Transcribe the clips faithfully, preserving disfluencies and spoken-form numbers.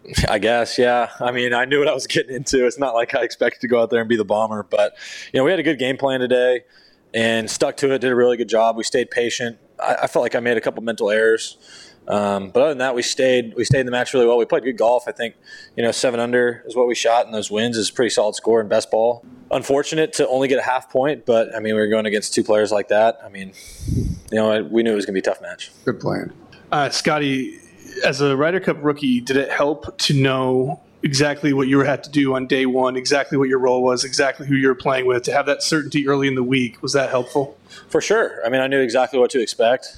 I guess, yeah. I mean, I knew what I was getting into. It's not like I expected to go out there and be the bomber, but you know, we had a good game plan today and stuck to it. Did a really good job. We stayed patient. I, I felt like I made a couple mental errors, um, but other than that, we stayed. We stayed in the match really well. We played good golf. I think you know, seven under is what we shot, and those wins is a pretty solid score in best ball. Unfortunate to only get a half point, but I mean, we were going against two players like that. I mean, you know, we knew it was going to be a tough match. Good plan, uh, Scotty. As a Ryder Cup rookie, did it help to know exactly what you had to do on day one, exactly what your role was, exactly who you were playing with, to have that certainty early in the week? Was that helpful? For sure. I mean, I knew exactly what to expect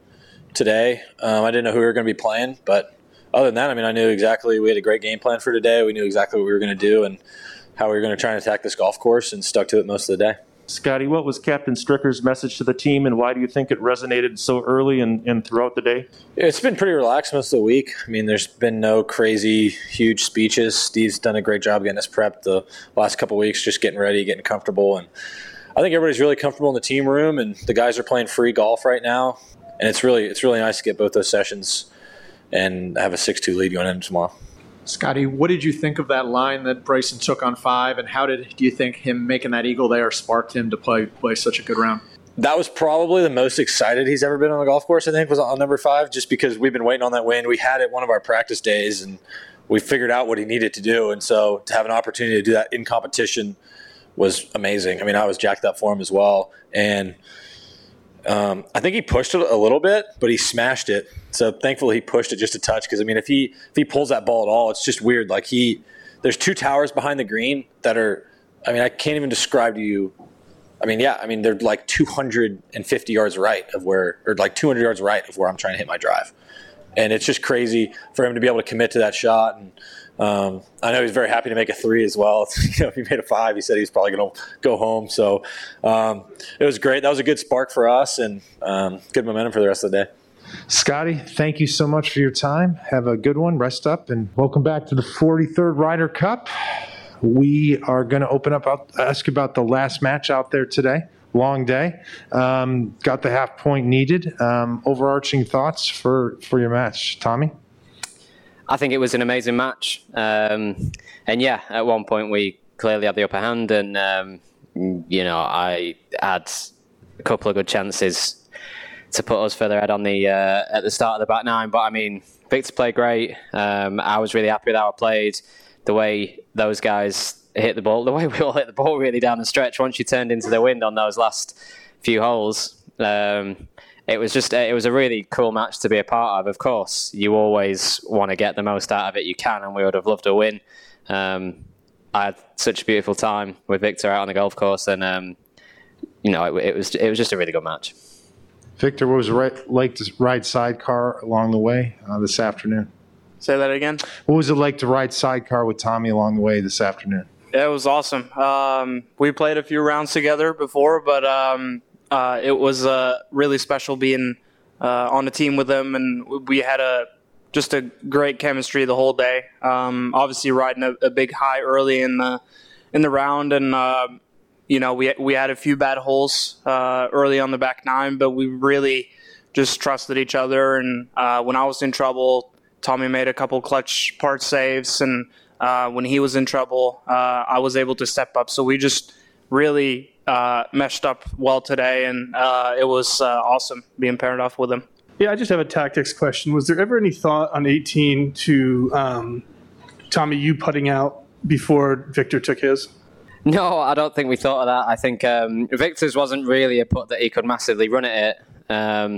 today. Um, I didn't know who we were going to be playing, but other than that, I mean, I knew exactly we had a great game plan for today. We knew exactly what we were going to do and how we were going to try and attack this golf course, and stuck to it most of the day. Scotty, what was Captain Stricker's message to the team, and why do you think it resonated so early and, and throughout the day? It's been pretty relaxed most of the week. I mean, there's been no crazy, huge speeches. Steve's done a great job getting us prepped the last couple of weeks, just getting ready, getting comfortable. And I think everybody's really comfortable in the team room, and the guys are playing free golf right now. And it's really it's really nice to get both those sessions and have a six two lead going into tomorrow. Scotty, what did you think of that line that Bryson took on five, and how did do you think him making that eagle there sparked him to play play such a good round? That was probably the most excited he's ever been on the golf course, I think, was on number five, just because we've been waiting on that win. We had it one of our practice days, and we figured out what he needed to do. And so to have an opportunity to do that in competition was amazing. I mean, I was jacked up for him as well. And um, I think he pushed it a little bit, but he smashed it. So thankfully he pushed it just a touch, because I mean, if he if he pulls that ball at all, it's just weird. Like he, there's two towers behind the green that are, I mean, I can't even describe to you. I mean, yeah, I mean, they're like two hundred fifty yards right of where, or like two hundred yards right of where I'm trying to hit my drive, and it's just crazy for him to be able to commit to that shot. And um, I know he's very happy to make a three as well. You know, if he made a five, he said he was probably going to go home. So um, it was great. That was a good spark for us, and um, good momentum for the rest of the day. Scotty, thank you so much for your time. Have a good one. Rest up, and welcome back to the forty-third Ryder Cup. We are going to open up, I'll ask about the last match out there today. Long day. Um, got the half point needed. Um, overarching thoughts for, for your match, Tommy? I think it was an amazing match. Um, and yeah, at one point we clearly had the upper hand, and, um, you know, I had a couple of good chances to put us further ahead on the uh, at the start of the back nine. But I mean, Victor played great. Um, I was really happy with how I played, the way those guys hit the ball, the way we all hit the ball really down the stretch. Once you turned into the wind on those last few holes, um, it was just it was a really cool match to be a part of. Of course, you always want to get the most out of it you can, and we would have loved to win. Um, I had such a beautiful time with Victor out on the golf course, and um, you know, it, it was it was just a really good match. Victor, what was it right, like to ride sidecar along the way uh, this afternoon? Say that again? What was it like to ride sidecar with Tommy along the way this afternoon? Yeah, it was awesome. Um, we played a few rounds together before, but um, uh, it was uh, really special being uh, on the team with him, and we had a just a great chemistry the whole day. Um, obviously, riding a, a big high early in the in the round, and uh, you know, we we had a few bad holes uh, early on the back nine, but we really just trusted each other. And uh, when I was in trouble, Tommy made a couple clutch part saves, and uh, when he was in trouble, uh, I was able to step up. So we just really uh, meshed up well today, and uh, it was uh, awesome being paired off with him. Yeah, I just have a tactics question. Was there ever any thought on eighteen to um, Tommy, you putting out before Victor took his? No, I don't think we thought of that. I think um, Victor's wasn't really a putt that he could massively run at it. Um,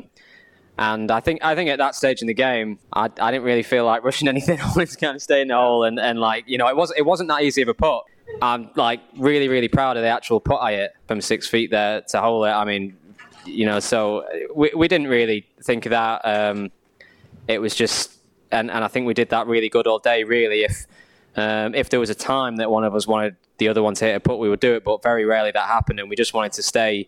and I think I think at that stage in the game, I, I didn't really feel like rushing anything. I wanted to kind of stay in the hole, and, and like, you know, it, was, it wasn't that easy of a putt. I'm like really, really proud of the actual putt I hit from six feet there to hole it. I mean, you know, so we, we didn't really think of that. Um, it was just, and, and I think we did that really good all day, really. If um, if there was a time that one of us wanted the other one to hit a putt, we would do it, but very rarely that happened, and we just wanted to stay,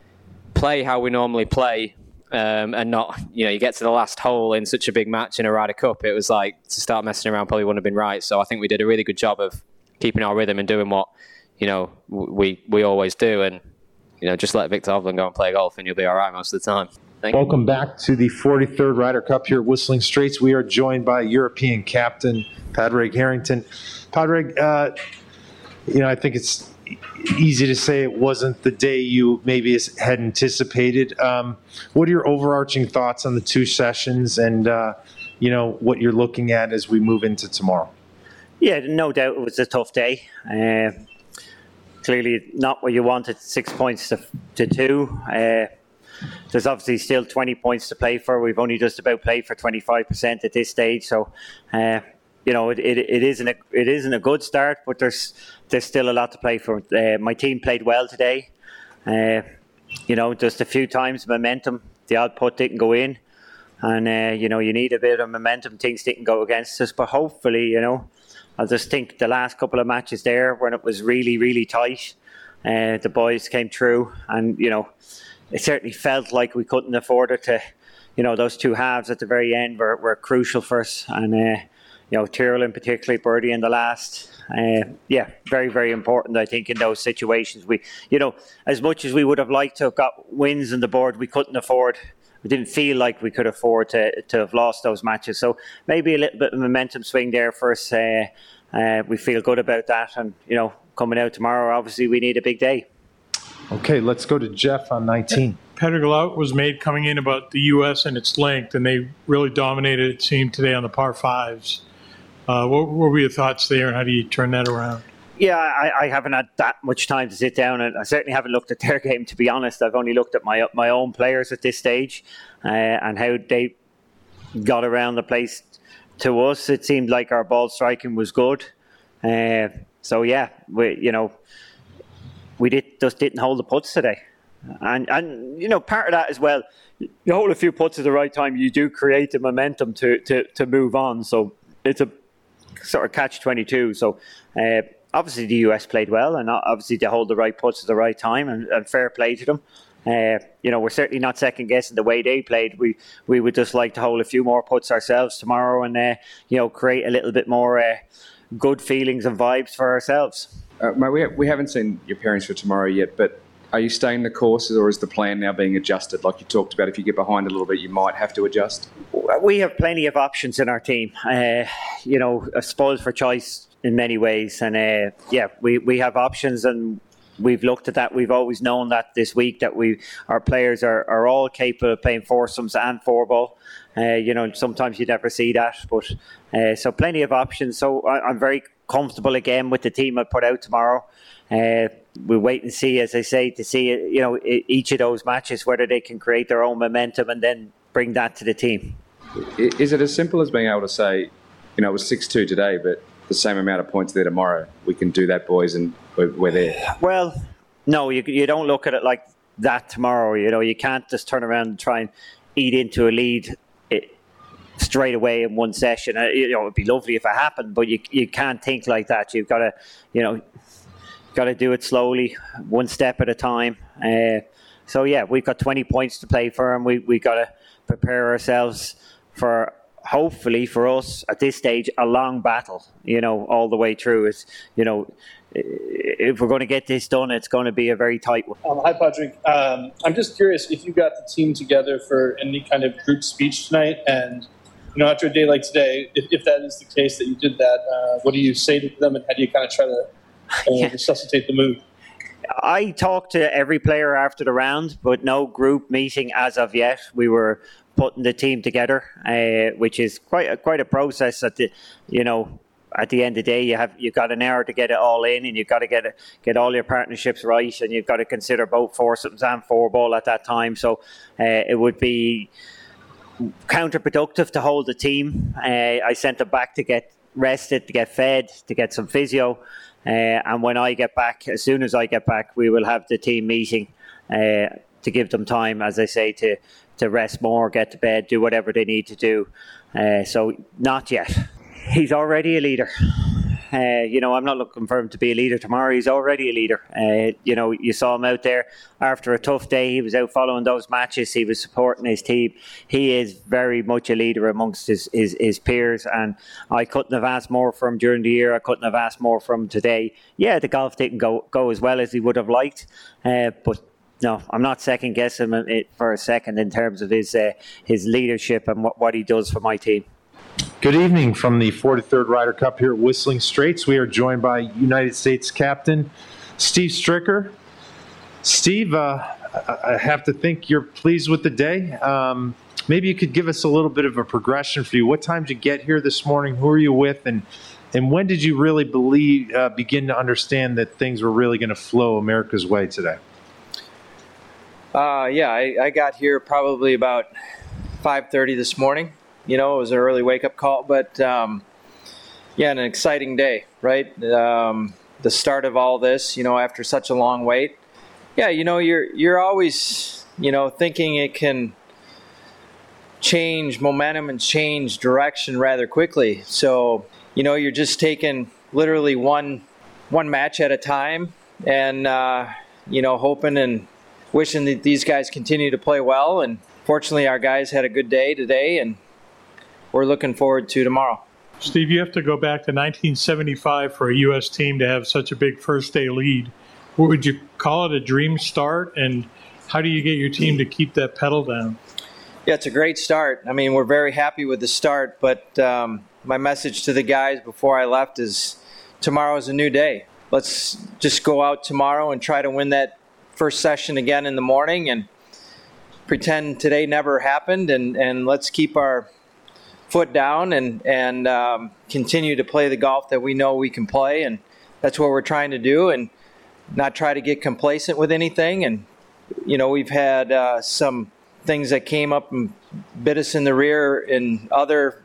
play how we normally play, um, and not, you know, you get to the last hole in such a big match in a Ryder Cup, it was like, to start messing around probably wouldn't have been right. So I think we did a really good job of keeping our rhythm and doing what, you know, we we always do, and, you know, just let Victor Hovland go and play golf and you'll be all right most of the time. Thank you. Welcome back to the forty-third Ryder Cup here at Whistling Straits. We are joined by European captain Padraig Harrington. Padraig, uh, you know, I think it's easy to say it wasn't the day you maybe had anticipated. Um, what are your overarching thoughts on the two sessions and, uh, you know, what you're looking at as we move into tomorrow? Yeah, no doubt it was a tough day. Uh, clearly not what you wanted, six points to, to two. Uh, there's obviously still twenty points to play for. We've only just about played for twenty-five percent at this stage. So, uh, you know, it, it, it, isn't a, it isn't a good start, but there's there's still a lot to play for. Uh, my team played well today. Uh, you know, just a few times momentum. The odd putt didn't go in. And, uh, you know, you need a bit of momentum. Things didn't go against us. But hopefully, you know, I just think the last couple of matches there when it was really, really tight, uh, the boys came through. And, you know, it certainly felt like we couldn't afford it to, you know, those two halves at the very end were, were crucial for us. And, uh, you know, Tyrrell in particular, birdie in the last. Uh, yeah, very, very important, I think, in those situations. We, you know, as much as we would have liked to have got wins on the board, we couldn't afford, we didn't feel like we could afford to, to have lost those matches. So maybe a little bit of momentum swing there for us. Uh, uh, we feel good about that. And, you know, coming out tomorrow, obviously we need a big day. Okay, let's go to Jeff on nineteen. Patrick, a lot was made coming in about the U S and its length, and they really dominated, it seemed, today on the par fives. Uh, what, what were your thoughts there, and how do you turn that around? Yeah, I, I haven't had that much time to sit down, and I certainly haven't looked at their game, to be honest. I've only looked at my my own players at this stage uh, and how they got around the place. To us, it seemed like our ball striking was good. Uh, so, yeah, we, you know, we did just didn't hold the putts today. And, and, you know, part of that as well, you hold a few putts at the right time, you do create the momentum to, to, to move on. So it's a sort of catch twenty-two. So uh, obviously the U S played well, and obviously they hold the right putts at the right time, and, and fair play to them. Uh, you know, we're certainly not second guessing the way they played. We we would just like to hold a few more putts ourselves tomorrow, and uh, you know, create a little bit more uh, good feelings and vibes for ourselves. Uh, mate, we, have, we haven't seen your pairings for tomorrow yet, but are you staying the course, or is the plan now being adjusted? Like you talked about, if you get behind a little bit, you might have to adjust. We have plenty of options in our team. Uh, you know, spoiled for choice in many ways, and uh, yeah, we, we have options, and we've looked at that. We've always known that this week that we our players are, are all capable of playing foursomes and four ball. Uh, you know, sometimes you never see that, but uh, so plenty of options. So I, I'm very comfortable again with the team I put out tomorrow. Uh, we'll wait and see, as I say, to see you know each of those matches whether they can create their own momentum and then bring that to the team. Is it as simple as being able to say, you know, it was six two today, but the same amount of points there tomorrow? We can do that, boys, and we're, we're there. Well, no, you you don't look at it like that tomorrow. You know, you can't just turn around and try and eat into a lead it, straight away in one session. Uh, you know, it'd be lovely if it happened, but you you can't think like that. You've got to, you know, got to do it slowly, one step at a time. Uh, so yeah, we've got twenty points to play for, and we we got to prepare ourselves for, hopefully for us at this stage, a long battle, you know, all the way through. It's, you know, if we're going to get this done, it's going to be a very tight one. Um, hi, Patrick. Um, I'm just curious if you got the team together for any kind of group speech tonight, and, you know, after a day like today, if, if that is the case that you did that, uh, what do you say to them, and how do you kind of try to uh, yeah. resuscitate the mood? I talked to every player after the round, but no group meeting as of yet. We were putting the team together, uh, which is quite a, quite a process. At the, you know, at the end of the day, you have you've got an hour to get it all in, and you've got to get it, get all your partnerships right, and you've got to consider both foursomes and four ball at that time. So uh, it would be counterproductive to hold the team. Uh, I sent them back to get rested, to get fed, to get some physio. Uh, and when I get back, as soon as I get back, we will have the team meeting uh, to give them time, as I say, to, to rest more, get to bed, do whatever they need to do. Uh, so not yet. He's already a leader. Uh, you know, I'm not looking for him to be a leader tomorrow. He's already a leader. Uh, you know, you saw him out there after a tough day. He was out following those matches. He was supporting his team. He is very much a leader amongst his, his, his peers, and I couldn't have asked more from him during the year. I couldn't have asked more from him today. Yeah, the golf didn't go, go as well as he would have liked, uh, but No, I'm not second guessing him it for a second in terms of his uh, his leadership and what, what he does for my team. Good evening from the forty-third Ryder Cup here at Whistling Straits. We are joined by United States captain Steve Stricker. Steve, uh, I have to think you're pleased with the day. Um, maybe you could give us a little bit of a progression for you. What time did you get here this morning? Who are you with? And and when did you really believe, uh, begin to understand that things were really going to flow America's way today? Uh, yeah, I, I got here probably about five thirty this morning. You know, it was an early wake-up call, but um, yeah, an exciting day, right? Um, the start of all this, you know, after such a long wait. Yeah, you know, you're you're always, you know, thinking it can change momentum and change direction rather quickly. So, you know, you're just taking literally one one match at a time, and uh, you know, hoping and wishing that these guys continue to play well. And fortunately, our guys had a good day today, and we're looking forward to tomorrow. Steve, you have to go back to nineteen seventy-five for a U S team to have such a big first day lead. What would you call it, a dream start? And how do you get your team to keep that pedal down? Yeah, it's a great start. I mean, we're very happy with the start, but um, my message to the guys before I left is tomorrow is a new day. Let's just go out tomorrow and try to win that first session again in the morning and pretend today never happened, and, and let's keep our foot down and, and um, continue to play the golf that we know we can play. And that's what we're trying to do, and not try to get complacent with anything. And, you know, we've had uh, some things that came up and bit us in the rear in other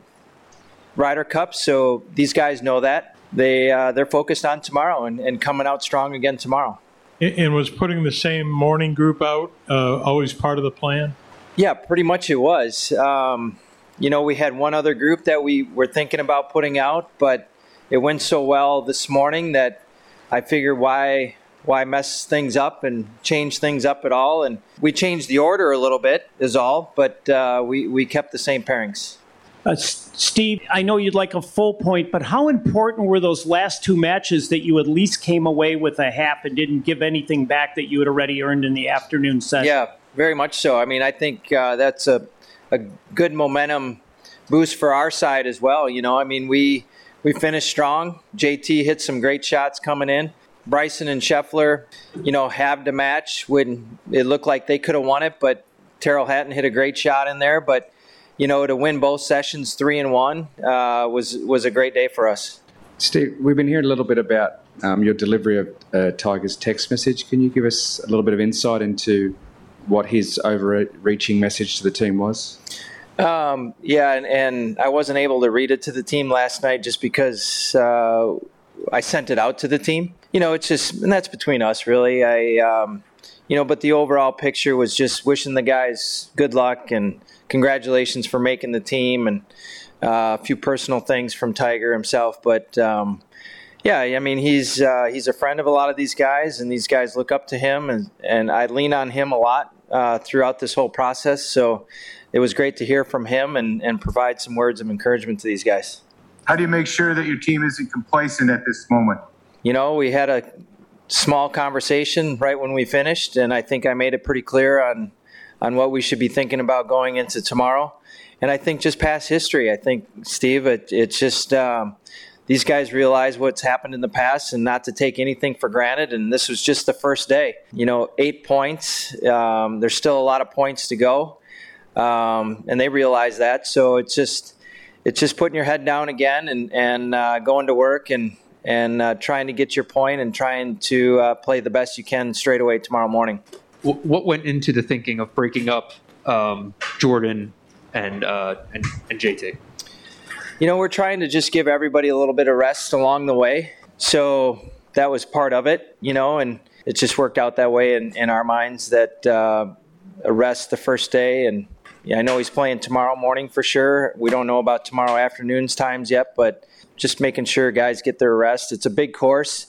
Ryder Cups, so these guys know that. They, uh, they're focused on tomorrow and, and coming out strong again tomorrow. And was putting the same morning group out uh, always part of the plan? Yeah, pretty much it was. Um, you know, we had one other group that we were thinking about putting out, but it went so well this morning that I figured why why mess things up and change things up at all. And we changed the order a little bit is all, but uh, we, we kept the same pairings. Uh, Steve, I know you'd like a full point, but how important were those last two matches that you at least came away with a half and didn't give anything back that you had already earned in the afternoon session? Yeah, very much so. I mean, I think uh, that's a, a good momentum boost for our side as well. You know, I mean, we we finished strong. J T hit some great shots coming in. Bryson and Scheffler, you know, halved the match when it looked like they could have won it, but Terrell Hatton hit a great shot in there. But you know, to win both sessions three and one uh, was was a great day for us. Steve, we've been hearing a little bit about um, your delivery of uh, Tiger's text message. Can you give us a little bit of insight into what his overreaching message to the team was? Um, yeah, and, and I wasn't able to read it to the team last night just because uh, I sent it out to the team. You know, it's just, and that's between us, really. I, um, you know, but the overall picture was just wishing the guys good luck and congratulations for making the team, and uh, a few personal things from Tiger himself. But um, yeah, I mean, he's uh, he's a friend of a lot of these guys, and these guys look up to him, and, and I lean on him a lot uh, throughout this whole process. So it was great to hear from him and, and provide some words of encouragement to these guys. How do you make sure that your team isn't complacent at this moment? You know, we had a small conversation right when we finished, and I think I made it pretty clear on on what we should be thinking about going into tomorrow. And I think just past history, I think, Steve, it, it's just um, these guys realize what's happened in the past and not to take anything for granted. And this was just the first day. You know, eight points. Um, there's still a lot of points to go. Um, and they realize that. So it's just it's just putting your head down again and, and uh, going to work and, and uh, trying to get your point and trying to uh, play the best you can straight away tomorrow morning. What went into the thinking of breaking up um, Jordan and, uh, and and J T? You know, we're trying to just give everybody a little bit of rest along the way. So that was part of it, you know, and it just worked out that way in, in our minds that uh, a rest the first day. And yeah, I know he's playing tomorrow morning for sure. We don't know about tomorrow afternoon's times yet, but just making sure guys get their rest. It's a big course.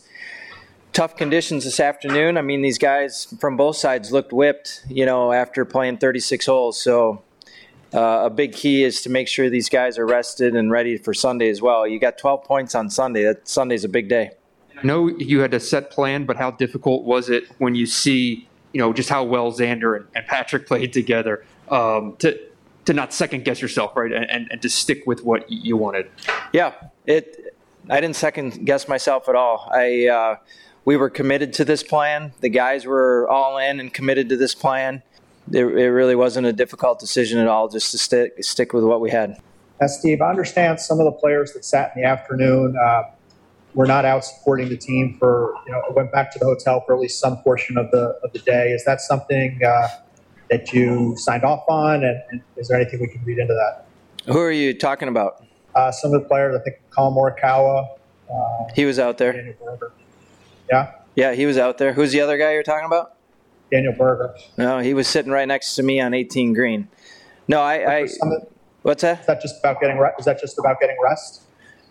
Tough conditions this afternoon. I mean, these guys from both sides looked whipped, you know, after playing thirty-six holes. So uh, a big key is to make sure these guys are rested and ready for Sunday as well. You got twelve points on Sunday. That Sunday's a big day. I know you had a set plan, but how difficult was it when you see you know, just how well Xander and, and Patrick played together, um, to to not second guess yourself, right, and, and, and to stick with what you wanted. Yeah, it. I didn't second guess myself at all. I uh, we were committed to this plan. The guys were all in and committed to this plan. It, it really wasn't a difficult decision at all, just to stick stick with what we had. Uh, Steve, I understand some of the players that sat in the afternoon uh, were not out supporting the team for, you know, went back to the hotel for at least some portion of the of the day. Is that something uh, that you signed off on, and, and is there anything we can read into that? Who are you talking about? Uh, some of the players, I think Colin Morikawa. Uh, he was out there. Daniel Berger. Yeah? Yeah, he was out there. Who's the other guy you're talking about? Daniel Berger. No, he was sitting right next to me on eighteen green. No, I. I what's that? Is that just about getting? Re- is that just about getting rest?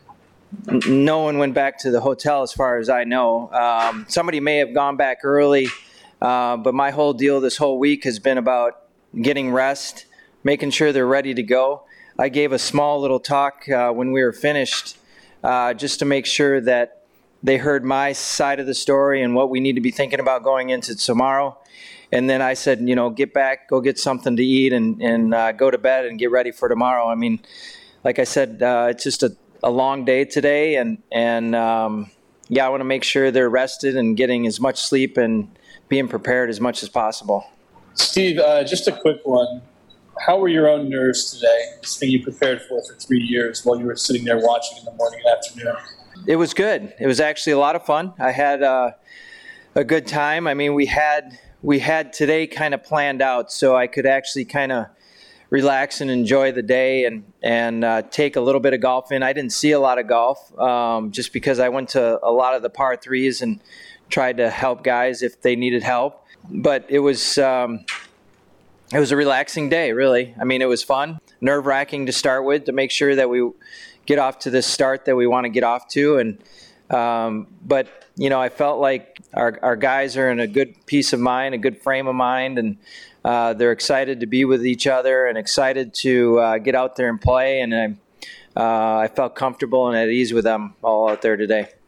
No one went back to the hotel, as far as I know. Um, somebody may have gone back early, uh, but my whole deal this whole week has been about getting rest, making sure they're ready to go. I gave a small little talk uh, when we were finished, uh, just to make sure that they heard my side of the story and what we need to be thinking about going into tomorrow. And then I said, you know, get back, go get something to eat, and, and uh, go to bed and get ready for tomorrow. I mean, like I said, uh, it's just a, a long day today. And, and um, yeah, I want to make sure they're rested and getting as much sleep and being prepared as much as possible. Steve, uh, just a quick one. How were your own nerves today, this thing you prepared for for three years while you were sitting there watching in the morning and afternoon? It was good. It was actually a lot of fun. I had uh, a good time. I mean, we had... We had today kind of planned out so I could actually kind of relax and enjoy the day and, and uh, take a little bit of golf in. I didn't see a lot of golf um, just because I went to a lot of the par threes and tried to help guys if they needed help. But it was um, it was a relaxing day, really. I mean, it was fun, nerve-wracking to start with, to make sure that we get off to this start that we want to get off to. And um, but, you know, I felt like Our, our guys are in a good peace of mind, a good frame of mind, and uh, they're excited to be with each other and excited to uh, get out there and play. And I, uh, I felt comfortable and at ease with them all out there today.